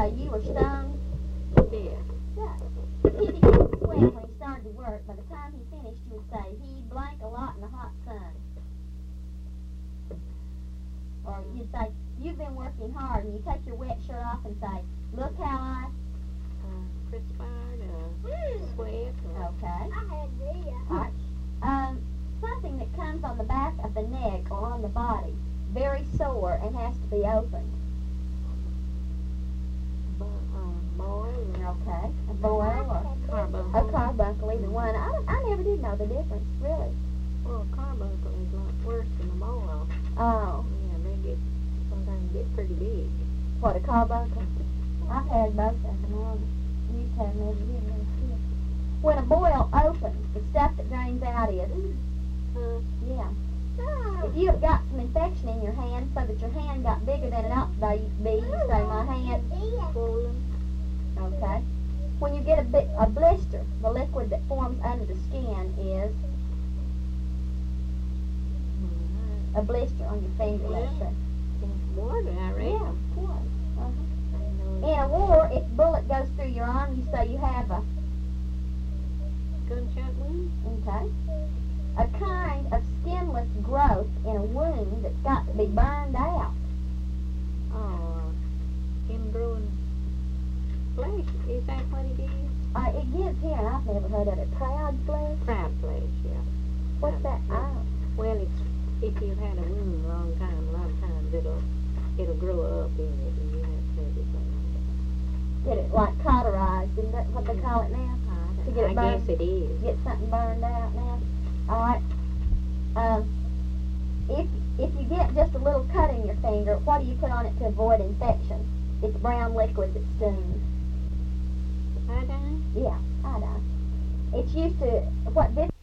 say you were stung? Yeah. If he began to sweat when he started to work, by the time he finished, you would say, he blank a lot in the hot sun. Or you'd say, you've been working hard, and you take your wet shirt off and say, look how I... Perspired, sweat. Okay. I had Rhea. All right. Something that comes on the back of the neck or on the body, very sore and has to be opened. Boil. Okay. A boil or Carbuncle. a carbuncle, either one. I never did know the difference, really. Well, carbuncle is a lot worse than a boil. Oh, Yeah, they sometimes get pretty big. what, a carbuncle? I've had both of them on. Used to have them every year when I was a kid. When a boil opens, the stuff that drains out is, yeah. If you have got some infection in your hand so that your hand got bigger than it ought to be, you say, my hand, Swollen. okay. When you get a blister, the liquid that forms under the skin is a blister on your finger, let's say. Water, I reckon. Yeah, what? I know. In a war, if a bullet goes through your arm, you say you have a, Gunshot wound? okay, a kind of skinless growth in a wound that's got to be burned out. Oh, him growing flesh. Is that what it is? It gives here, and I've never heard of it, proud flesh. Crab flesh, yeah. What's that? Oh, Well, it's if you've had a wound a long time, a lot of times it'll grow up in it, and you have to have it burned. get it like cauterized, isn't that what they call it now? To get it I burned. guess it is. Get something burned out now. All right. If you get just a little cut in your finger, what do you put on it to avoid infection? It's brown liquid that stings. Iodine? Yeah, iodine. It's used to what this